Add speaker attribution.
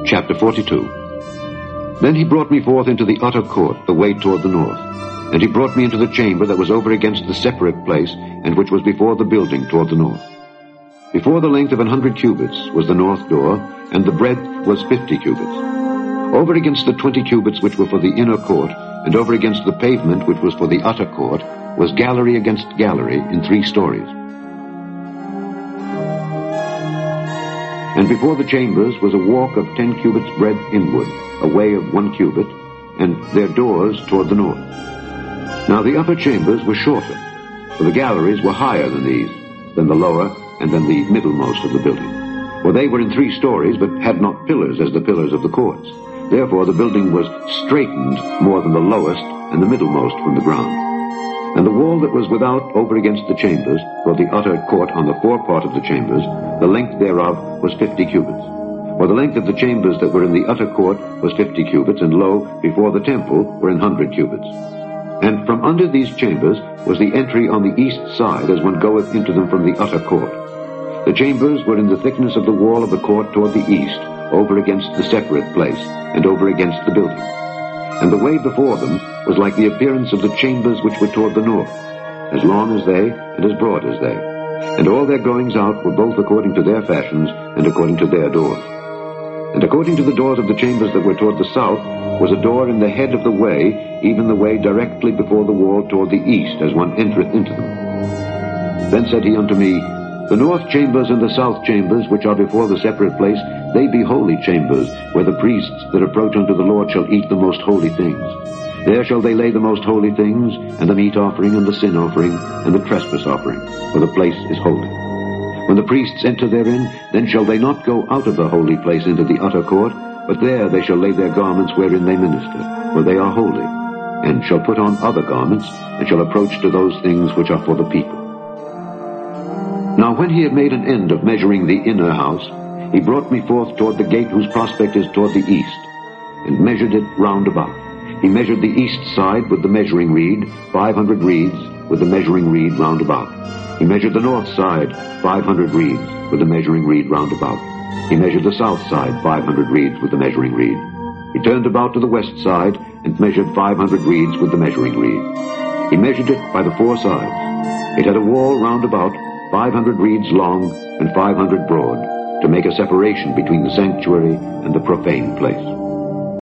Speaker 1: Chapter 42. Then he brought me forth into the utter court, the way toward the north. And he brought me into the chamber that was over against the separate place, and which was before the building toward the north. Before the length of 100 cubits was the north door, and the breadth was 50 cubits. Over against the 20 cubits which were for the inner court, and over against the pavement which was for the utter court, was gallery against gallery in 3 stories. And before the chambers was a walk of 10 cubits breadth inward, a way of 1 cubit, and their doors toward the north. Now the upper chambers were shorter, for the galleries were higher than these, than the lower, and than the middlemost of the building. For they were in 3 stories, but had not pillars as the pillars of the courts. Therefore the building was straitened more than the lowest and the middlemost from the ground. And the wall that was without over against the chambers, for the utter court on the forepart of the chambers, the length thereof was 50 cubits. For the length of the chambers that were in the utter court was 50 cubits, and lo, before the temple were 100 cubits. And from under these chambers was the entry on the east side, as one goeth into them from the utter court. The chambers were in the thickness of the wall of the court toward the east, over against the separate place, and over against the building. And the way before them was like the appearance of the chambers which were toward the north, as long as they, and as broad as they. And all their goings out were both according to their fashions, and according to their doors. And according to the doors of the chambers that were toward the south, was a door in the head of the way, even the way directly before the wall toward the east, as one entereth into them. Then said he unto me, The north chambers and the south chambers, which are before the separate place, they be holy chambers, where the priests that approach unto the Lord shall eat the most holy things. There shall they lay the most holy things, and the meat offering, and the sin offering, and the trespass offering, for the place is holy. When the priests enter therein, then shall they not go out of the holy place into the utter court, but there they shall lay their garments wherein they minister, for they are holy, and shall put on other garments, and shall approach to those things which are for the people. Now when he had made an end of measuring the inner house, he brought me forth toward the gate whose prospect is toward the east, and measured it round about. He measured the east side with the measuring reed, 500 reeds, with the measuring reed round about. He measured the north side, 500 reeds, with the measuring reed round about. He measured the south side, 500 reeds, with the measuring reed. He turned about to the west side, and measured 500 reeds with the measuring reed. He measured it by the 4 sides. It had a wall round about, 500 reeds long, and 500 broad, to make a separation between the sanctuary and the profane place.